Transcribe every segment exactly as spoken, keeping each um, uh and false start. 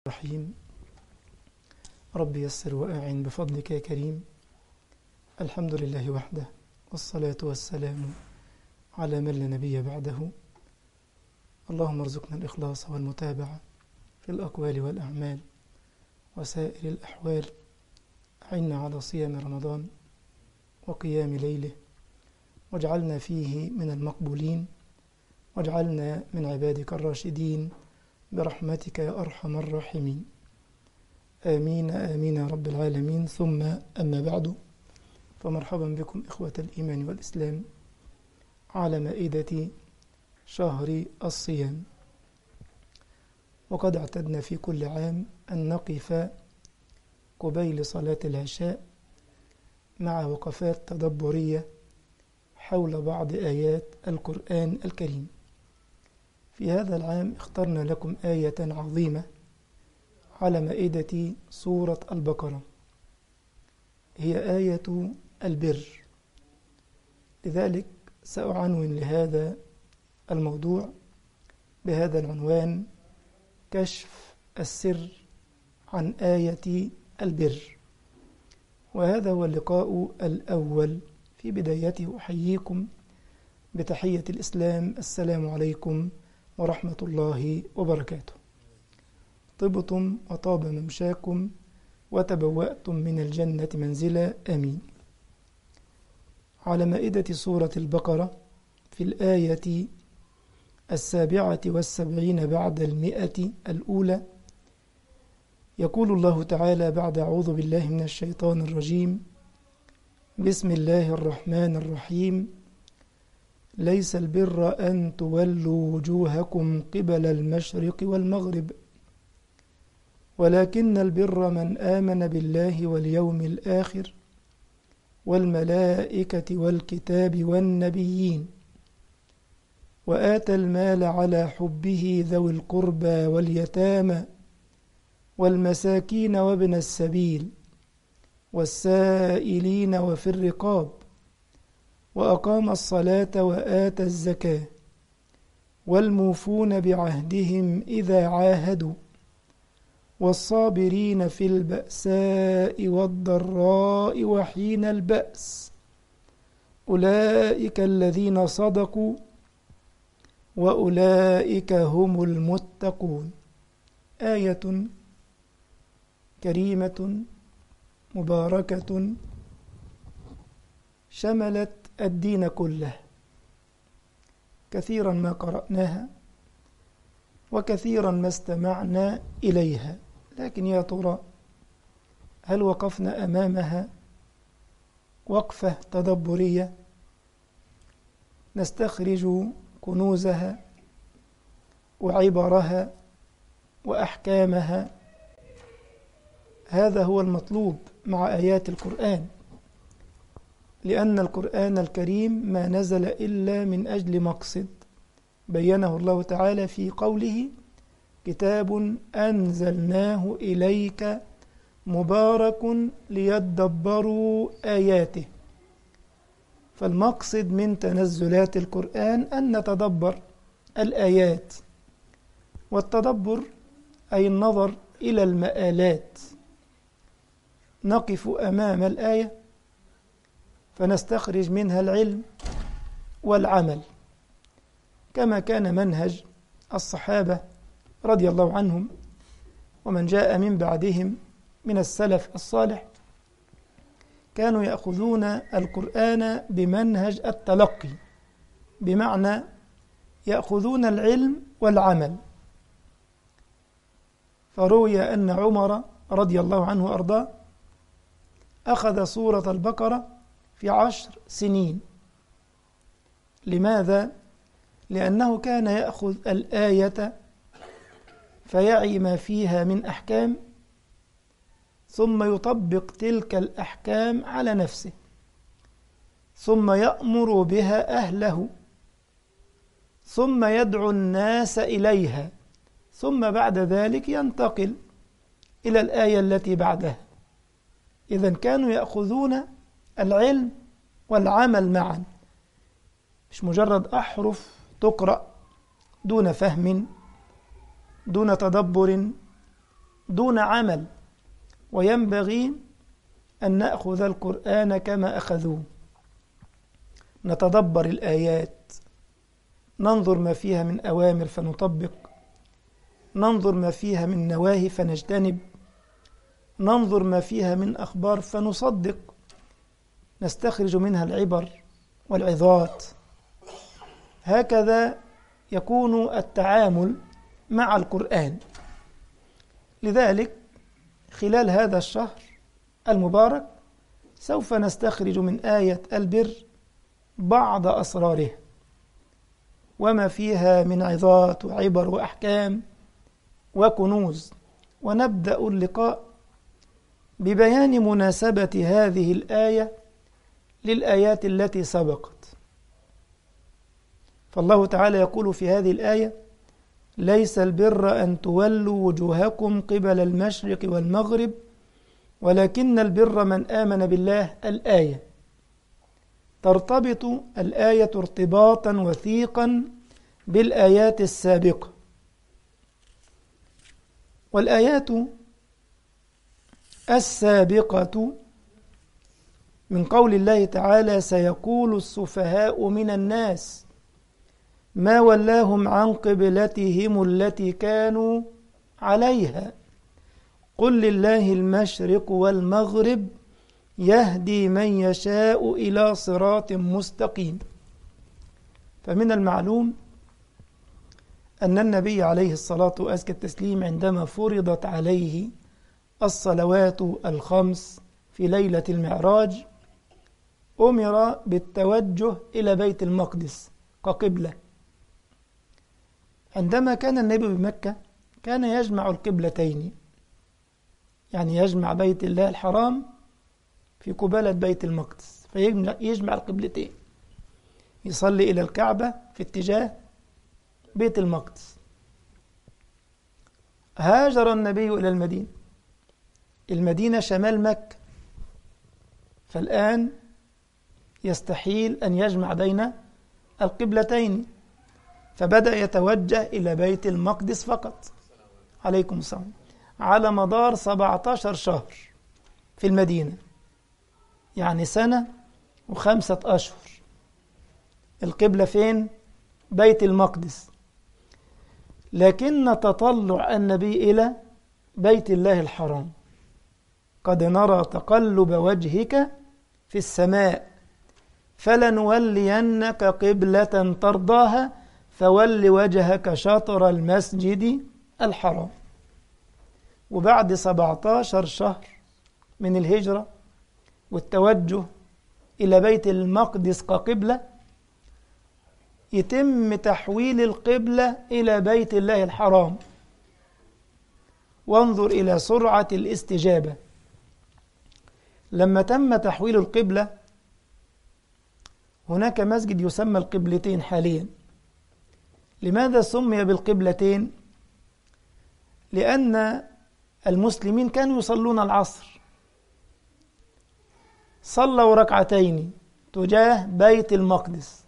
الرحيم. رب يسر وأعن بفضلك يا كريم. الحمد لله وحده، والصلاة والسلام على من لا نبي بعده. اللهم ارزقنا الإخلاص والمتابعة في الأقوال والأعمال وسائر الأحوال. أعنا على صيام رمضان وقيام ليله، واجعلنا فيه من المقبولين، واجعلنا من عبادك الراشدين برحمتك يا أرحم الراحمين. آمين آمين يا رب العالمين. ثم أما بعد، فمرحبا بكم إخوة الإيمان والإسلام على مائدة شهر الصيام. وقد اعتدنا في كل عام أن نقف قبيل صلاة العشاء مع وقفات تدبرية حول بعض آيات القرآن الكريم. في هذا العام اخترنا لكم آية عظيمة على مائدة سورة البقرة، هي آية البر. لذلك سأعنون لهذا الموضوع بهذا العنوان: كشف السر عن آية البر. وهذا هو اللقاء الأول. في بدايته أحييكم بتحية الإسلام: السلام عليكم ورحمة الله وبركاته. طبتم وطاب ممشاكم وتبوأتم من الجنة منزلا، آمين. على مائدة سورة البقرة في الآية السابعة والسبعين بعد المئة الأولى يقول الله تعالى بعد: أعوذ بالله من الشيطان الرجيم، بسم الله الرحمن الرحيم: ليس البر أن تولوا وجوهكم قبل المشرق والمغرب، ولكن البر من آمن بالله واليوم الآخر والملائكة والكتاب والنبيين، وآتى المال على حبه ذوي القربى واليتامى والمساكين وابن السبيل والسائلين وفي الرقاب، وأقام الصلاة وآتى الزكاة، والموفون بعهدهم إذا عاهدوا، والصابرين في البأساء والضراء وحين البأس، أولئك الذين صدقوا وأولئك هم المتقون. آية كريمة مباركة شملت الدين كله. كثيرا ما قرأناها وكثيرا ما استمعنا إليها، لكن يا ترى هل وقفنا أمامها وقفة تدبرية نستخرج كنوزها وعبرها وأحكامها؟ هذا هو المطلوب مع آيات القرآن، لأن القرآن الكريم ما نزل إلا من أجل مقصد بينه الله تعالى في قوله: كتاب أنزلناه إليك مبارك ليدبروا آياته. فالمقصد من تنزلات القرآن أن نتدبر الآيات، والتدبر أي النظر إلى المآلات. نقف أمام الآية فنستخرج منها العلم والعمل، كما كان منهج الصحابة رضي الله عنهم ومن جاء من بعدهم من السلف الصالح. كانوا يأخذون القرآن بمنهج التلقي، بمعنى يأخذون العلم والعمل. فروي أن عمر رضي الله عنه وأرضاه أخذ سورة البقرة في عشر سنين. لماذا؟ لأنه كان يأخذ الآية فيعي ما فيها من أحكام، ثم يطبق تلك الأحكام على نفسه، ثم يأمر بها أهله، ثم يدعو الناس إليها، ثم بعد ذلك ينتقل إلى الآية التي بعدها. إذن كانوا يأخذون العلم والعمل معا، مش مجرد أحرف تقرأ دون فهم، دون تدبر، دون عمل، وينبغي أن نأخذ القرآن كما أخذوه، نتدبر الآيات، ننظر ما فيها من أوامر فنطبق، ننظر ما فيها من نواهي فنجتنب، ننظر ما فيها من أخبار فنصدق، نستخرج منها العبر والعظات. هكذا يكون التعامل مع القرآن. لذلك خلال هذا الشهر المبارك سوف نستخرج من آية البر بعض أسراره وما فيها من عظات وعبر وأحكام وكنوز، ونبدأ اللقاء ببيان مناسبة هذه الآية للآيات التي سبقت. فالله تعالى يقول في هذه الآية: ليس البر أن تولوا وجوهكم قبل المشرق والمغرب ولكن البر من آمن بالله. الآية ترتبط الآية ارتباطا وثيقا بالآيات السابقة، والآيات السابقة من قول الله تعالى: سيقول السفهاء من الناس ما ولاهم عن قبلتهم التي كانوا عليها قل لله المشرق والمغرب يهدي من يشاء إلى صراط مستقيم. فمن المعلوم أن النبي عليه الصلاة وأزكى التسليم عندما فرضت عليه الصلوات الخمس في ليلة المعراج أمر بالتوجه إلى بيت المقدس كقبلة. عندما كان النبي بمكة كان يجمع القبلتين، يعني يجمع بيت الله الحرام في قبالة بيت المقدس، فيجمع القبلتين، يصلي إلى الكعبة في اتجاه بيت المقدس. هاجر النبي إلى المدينة، المدينة شمال مكة، فالآن يستحيل أن يجمع بين القبلتين، فبدأ يتوجه إلى بيت المقدس فقط. عليكم السلام. على مدار سبعة عشر شهر في المدينة، يعني سنة وخمسة أشهر. القبلة فين؟ بيت المقدس. لكن تطلع النبي إلى بيت الله الحرام: قد نرى تقلب وجهك في السماء فلنولينك قبلة ترضاها فول وجهك شطر المسجد الحرام. وبعد سبعة عشر شهر من الهجرة والتوجه إلى بيت المقدس كقبلة يتم تحويل القبلة إلى بيت الله الحرام. وانظر إلى سرعة الاستجابة. لما تم تحويل القبلة، هناك مسجد يسمى القبلتين حاليا. لماذا سمي بالقبلتين؟ لأن المسلمين كانوا يصلون العصر، صلوا ركعتين تجاه بيت المقدس،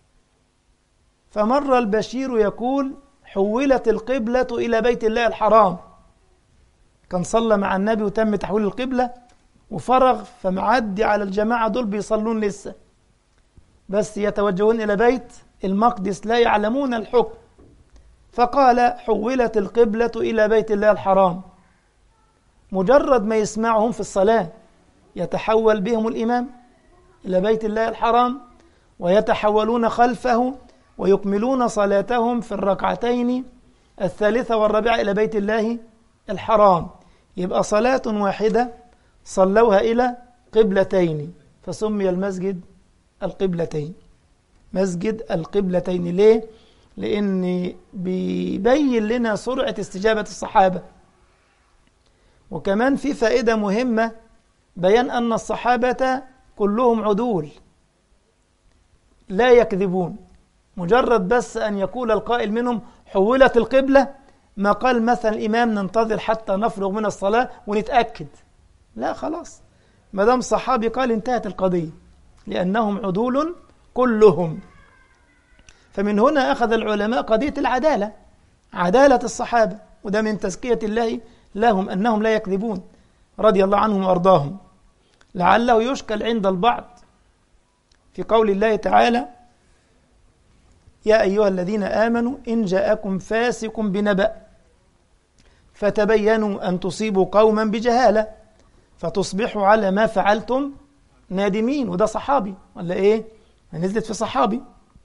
فمر البشير يقول: حولت القبلة إلى بيت الله الحرام. كان صلى مع النبي وتم تحويل القبلة وفرغ، فمعدي على الجماعة دول بيصلون لسه، بس يتوجهون إلى بيت المقدس لا يعلمون الحكم، فقال: حولت القبلة إلى بيت الله الحرام. مجرد ما يسمعهم في الصلاة يتحول بهم الإمام إلى بيت الله الحرام، ويتحولون خلفه ويكملون صلاتهم في الركعتين الثالثة والرابعة إلى بيت الله الحرام. يبقى صلاة واحدة صلوها إلى قبلتين، فسمي المسجد القبلتين، مسجد القبلتين. ليه؟ لأن بيبين لنا سرعة استجابة الصحابة. وكمان في فائدة مهمة، بيان أن الصحابة كلهم عدول لا يكذبون. مجرد بس أن يقول القائل منهم حولت القبلة، ما قال مثلا الإمام ننتظر حتى نفرغ من الصلاة ونتأكد، لا، خلاص، ما دام صحابي قال انتهت القضية، لأنهم عدول كلهم. فمن هنا أخذ العلماء قضية العدالة، عدالة الصحابة، وده من تزكية الله لهم أنهم لا يكذبون رضي الله عنهم وأرضاهم. لعله يشكل عند البعض في قول الله تعالى: يا أيها الذين آمنوا إن جاءكم فاسق بنبأ فتبينوا أن تصيبوا قوما بجهالة فتصبحوا على ما فعلتم نادمين. وده صحابي ولا إيه؟ نزلت في صحابي.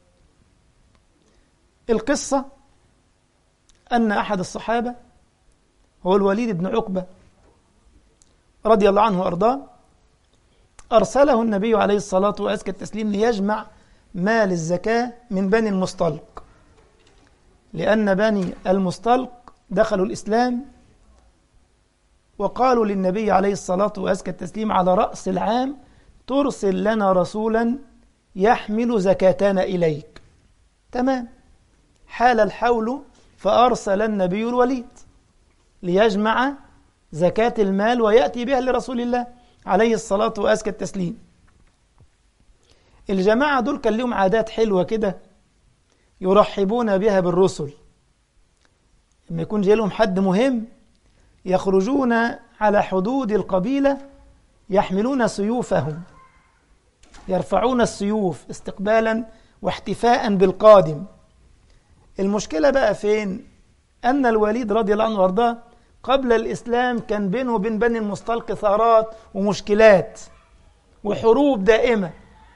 القصة أن أحد الصحابة هو الوليد بن عقبة رضي الله عنه وأرضاه، أرسله النبي عليه الصلاة وأزكى التسليم ليجمع مال الزكاة من بني المصطلق، لأن بني المصطلق دخلوا الإسلام وقالوا للنبي عليه الصلاة وأزكى التسليم على رأس العام: ترسل لنا رسولا يحمل زكاتنا إليك. تمام. حال الحول فأرسل النبي الوليد ليجمع زكاة المال ويأتي بها لرسول الله عليه الصلاة وأزكى التسليم. الجماعة دول كان لهم عادات حلوة كده يرحبون بها بالرسل. لما يكون جاي لهم حد مهم يخرجون على حدود القبيلة يحملون سيوفهم، يرفعون السيوف استقبالا واحتفاء بالقادم. المشكلة بقى فين؟ أن الوليد رضي الله عنه وارضاه قبل الإسلام كان بينه وبين بني المصطلق ثارات ومشكلات وحروب دائمة،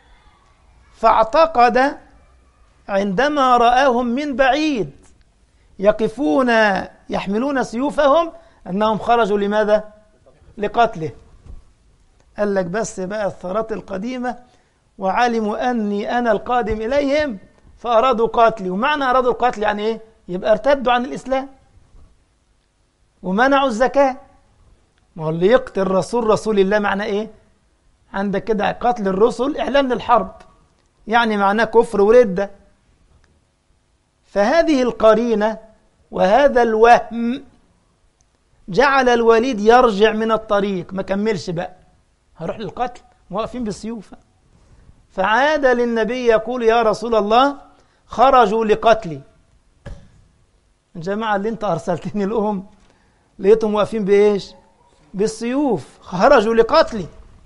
فاعتقد عندما رآهم من بعيد يقفون يحملون سيوفهم أنهم خرجوا لماذا؟ لقتله. قال لك بس بقى الثارات القديمة وعلموا أني أنا القادم إليهم فأرادوا قتلي. ومعنى أرادوا القتل يعني إيه؟ يبقى ارتدوا عن الإسلام ومنعوا الزكاة. ما هو اللي يقتل رسول رسول الله معنى إيه؟ عندك كده قتل الرسل إعلان للحرب، يعني معناه كفر وردة. فهذه القرينة وهذا الوهم جعل الوليد يرجع من الطريق، ما كملش بقى، هروح للقتل واقفين بالسيوف. فعاد للنبي يقول: يا رسول الله خرجوا لقتلي. الجماعة اللي انت أرسلتني لهم لقيتهم واقفين بإيش؟ بالسيوف، خرجوا لقتلي.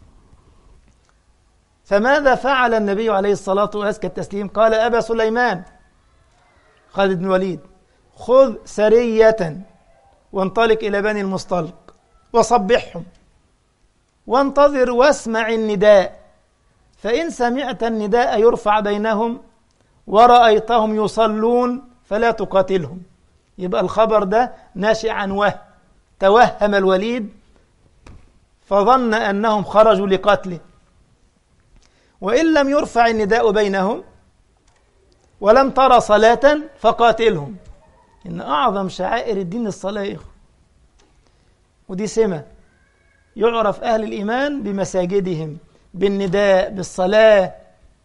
فماذا فعل النبي عليه الصلاة وأزكى التسليم؟ قال: أبا سليمان خالد بن الوليد خذ سرية وانطلق إلى بني المصطلق وصبحهم وانتظر واسمع النداء، فإن سمعت النداء يرفع بينهم ورأيتهم يصلون فلا تقاتلهم. يبقى الخبر ده ناشئ عن وهم، توهم الوليد فظن أنهم خرجوا لقتله. وإن لم يرفع النداء بينهم ولم ترى صلاة فقاتلهم. إن أعظم شعائر الدين الصلاة يا إخوة، ودي سمة يعرف أهل الإيمان بمساجدهم بالنداء بالصلاة.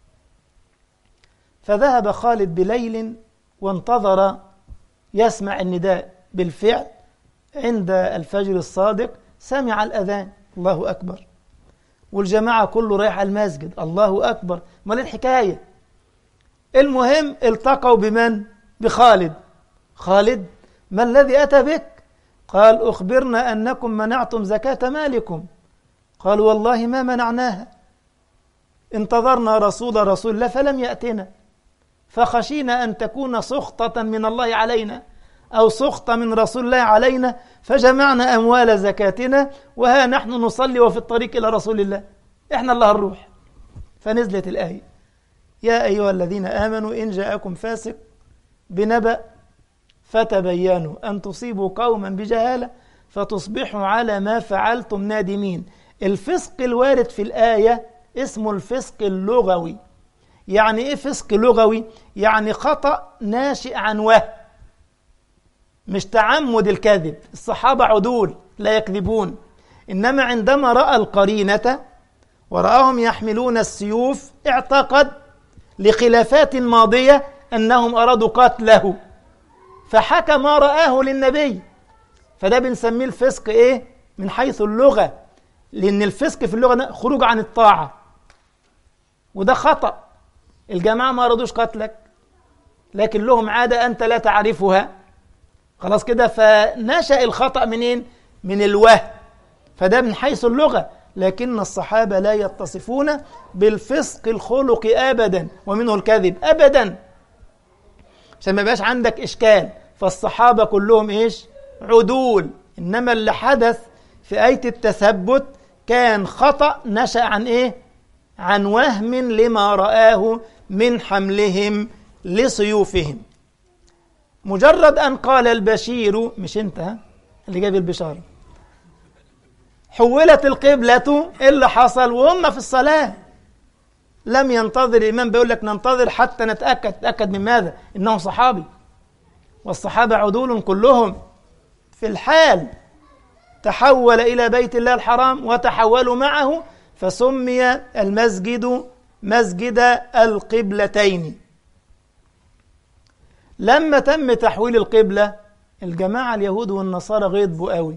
فذهب خالد بليل وانتظر يسمع النداء. بالفعل عند الفجر الصادق سمع الأذان، الله أكبر، والجماعة كله رايح على المسجد، الله أكبر. ما ليه الحكاية؟ المهم التقوا بمن؟ بخالد. خالد ما الذي أتى بك؟ قال: أخبرنا أنكم منعتم زكاة مالكم. قالوا: والله ما منعناها، انتظرنا رسول رسول الله فلم يأتنا، فخشينا أن تكون سخطة من الله علينا أو سخطة من رسول الله علينا، فجمعنا أموال زكاتنا وها نحن نصلي وفي الطريق إلى رسول الله، إحنا الله الروح. فنزلت الآية: يا أيها الذين آمنوا إن جاءكم فاسق بنبأ فتبينوا أن تصيبوا قوما بجهالة فتصبحوا على ما فعلتم نادمين. الفسق الوارد في الآية اسمه الفسق اللغوي. يعني إيه فسق لغوي؟ يعني خطأ ناشئ عن وهم، مش تعمد الكذب. الصحابة عدول لا يكذبون، إنما عندما رأى القرينة ورآهم يحملون السيوف اعتقد لخلافات ماضية أنهم أرادوا قتله، فحكى ما رآه للنبي. فده بنسميه الفسق إيه؟ من حيث اللغة، لأن الفسق في اللغة خروج عن الطاعة، وده خطأ. الجماعة ما أرادوش قتلك، لكن لهم عادة أنت لا تعرفها، خلاص كده. فنشأ الخطأ منين؟ من الوهم، فده من حيث اللغة. لكن الصحابة لا يتصفون بالفسق الخلقي أبدا، ومنه الكذب أبدا، عشان ما يبقاش عندك إشكال. فالصحابة كلهم إيش؟ عدول. إنما اللي حدث في آية التثبت كان خطأ نشأ عن إيه؟ عن وهم لما رآه من حملهم لسيوفهم. مجرد أن قال البشير، مش أنت ها اللي جاب البشارة، حولت القبلة، إيه اللي حصل وهم في الصلاة؟ لم ينتظر الإمام، بيقول لك ننتظر حتى نتأكد. تأكد من ماذا؟ إنه صحابي، والصحابة عدول كلهم. في الحال تحول إلى بيت الله الحرام وتحولوا معه، فسمي المسجد مسجد القبلتين. لما تم تحويل القبلة، الجماعة اليهود والنصارى غضبوا قوي،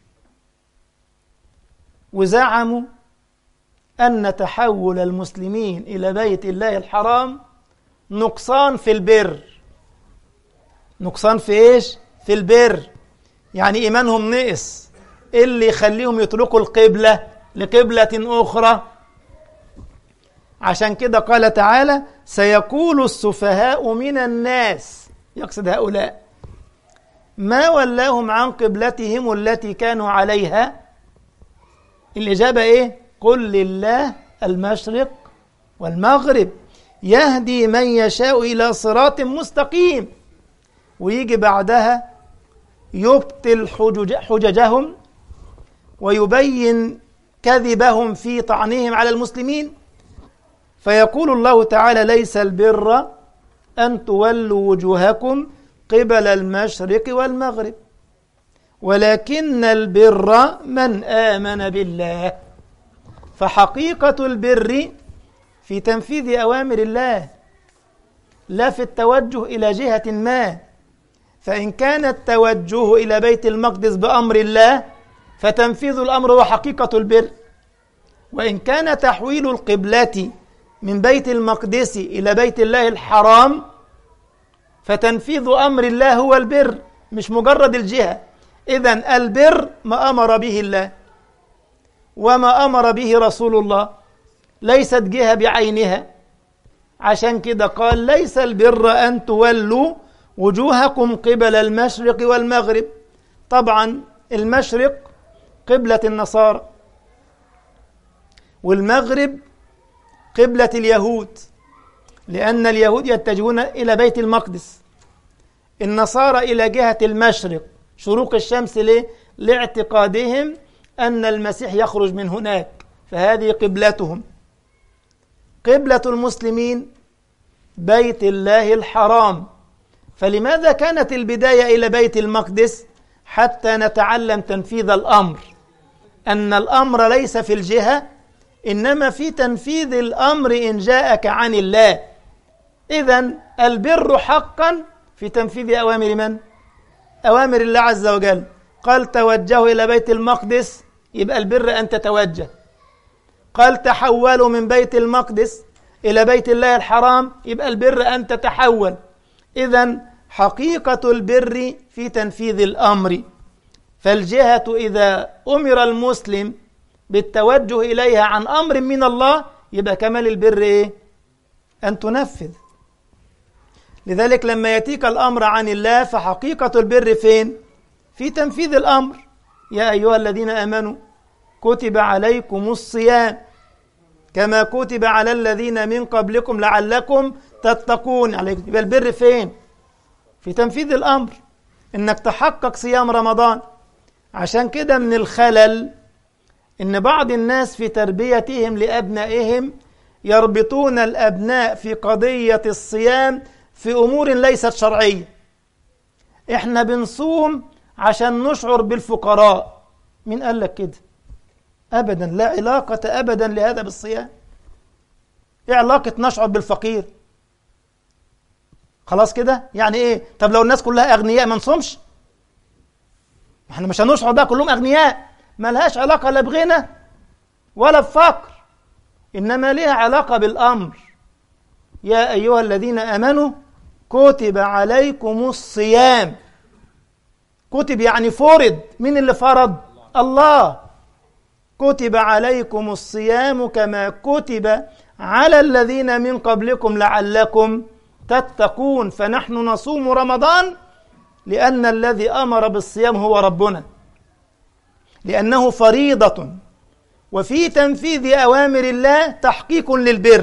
وزعموا أن تحول المسلمين إلى بيت الله الحرام نقصان في البر. نقصان في إيش؟ في البر، يعني إيمانهم نقص، اللي يخليهم يتركوا القبلة لقبلة أخرى. عشان كده قال تعالى: سيقول السفهاء من الناس، يقصد هؤلاء، ما ولاهم عن قبلتهم التي كانوا عليها. الإجابة إيه؟ قل لله المشرق والمغرب يهدي من يشاء إلى صراط مستقيم. ويجي بعدها يبطل حجج حججهم ويبين كذبهم في طعنهم على المسلمين، فيقول الله تعالى: ليس البر أن تولوا وجوهكم قبل المشرق والمغرب ولكن البر من آمن بالله. فحقيقة البر في تنفيذ أوامر الله، لا في التوجه إلى جهة ما. فإن كان التوجه إلى بيت المقدس بأمر الله فتنفيذ الأمر هو حقيقة البر، وإن كان تحويل القبلة من بيت المقدس إلى بيت الله الحرام فتنفيذ أمر الله هو البر، مش مجرد الجهة. إذن البر ما أمر به الله وما أمر به رسول الله، ليست جهة بعينها. عشان كده قال: ليس البر أن تولوا وجوهكم قبل المشرق والمغرب. طبعا المشرق قبلة النصارى، والمغرب قبلة اليهود، لأن اليهود يتجهون إلى بيت المقدس، النصارى إلى جهة المشرق شروق الشمس. ليه؟ لاعتقادهم أن المسيح يخرج من هناك، فهذه قبلتهم. قبلة المسلمين بيت الله الحرام. فلماذا كانت البداية إلى بيت المقدس؟ حتى نتعلم تنفيذ الأمر، أن الأمر ليس في الجهة إنما في تنفيذ الأمر إن جاءك عن الله. إذن البر حقا في تنفيذ أوامر من؟ أوامر الله عز وجل. قال: توجهوا إلى بيت المقدس، يبقى البر أن تتوجه. قال: تحولوا من بيت المقدس إلى بيت الله الحرام، يبقى البر أن تتحول. إذن حقيقة البر في تنفيذ الأمر. فالجهة إذا أمر المسلم بالتوجه إليها عن أمر من الله يبقى كمال البر إيه؟ أن تنفذ. لذلك لما يأتيك الأمر عن الله فحقيقة البر فين؟ في تنفيذ الأمر. يا أيها الذين آمنوا كتب عليكم الصيام كما كتب على الذين من قبلكم لعلكم تتقون. عليكم يبقى البر فين؟ في تنفيذ الأمر، إنك تحقق صيام رمضان. عشان كده من الخلل إن بعض الناس في تربيتهم لأبنائهم يربطون الأبناء في قضية الصيام في أمور ليست شرعية. إحنا بنصوم عشان نشعر بالفقراء. مين قال لك كده؟ أبدا، لا علاقة أبدا لهذا بالصيام. إيه علاقة نشعر بالفقير؟ خلاص كده يعني إيه؟ طب لو الناس كلها أغنياء ما نصومش؟ إحنا مش هنشعر بقى كلهم أغنياء. ما لهاش علاقة لا بغنى ولا بفقر، إنما لها علاقة بالأمر. يا أيها الذين آمنوا كتب عليكم الصيام. كتب يعني فرض. مين اللي فرض؟ الله كتب عليكم الصيام كما كتب على الذين من قبلكم لعلكم تتقون. فنحن نصوم رمضان لأن الذي أمر بالصيام هو ربنا، لأنه فريضة، وفي تنفيذ أوامر الله تحقيق للبر.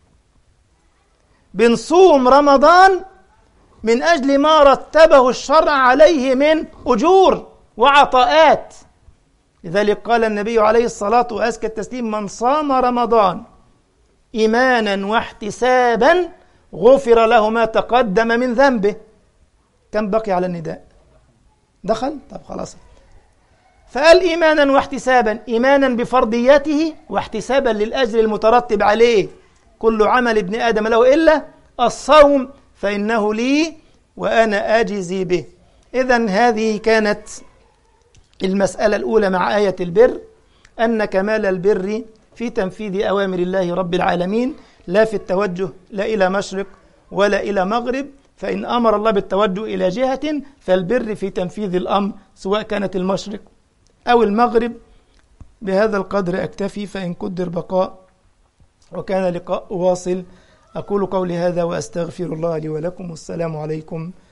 بنصوم رمضان من أجل ما رتبه الشرع عليه من أجور وعطاءات. لذلك قال النبي عليه الصلاة وأزكى التسليم: من صام رمضان إيمانا واحتسابا غفر له ما تقدم من ذنبه. كم بقي على النداء؟ دخل؟ طب خلاص. فقال إيمانا واحتسابا، إيمانا بفرضيته واحتسابا للأجر المترتب عليه. كل عمل ابن آدم له إلا الصوم فإنه لي وأنا أجزي به. إذن هذه كانت المسألة الأولى مع آية البر، أن كمال البر في تنفيذ أوامر الله رب العالمين، لا في التوجه لا إلى مشرق ولا إلى مغرب. فإن أمر الله بالتوجه إلى جهة فالبر في تنفيذ الأمر سواء كانت المشرق أو المغرب. بهذا القدر أكتفي، فإن قدر بقاء وكان لقاء واصل. أقول قولي هذا وأستغفر الله لي ولكم، والسلام عليكم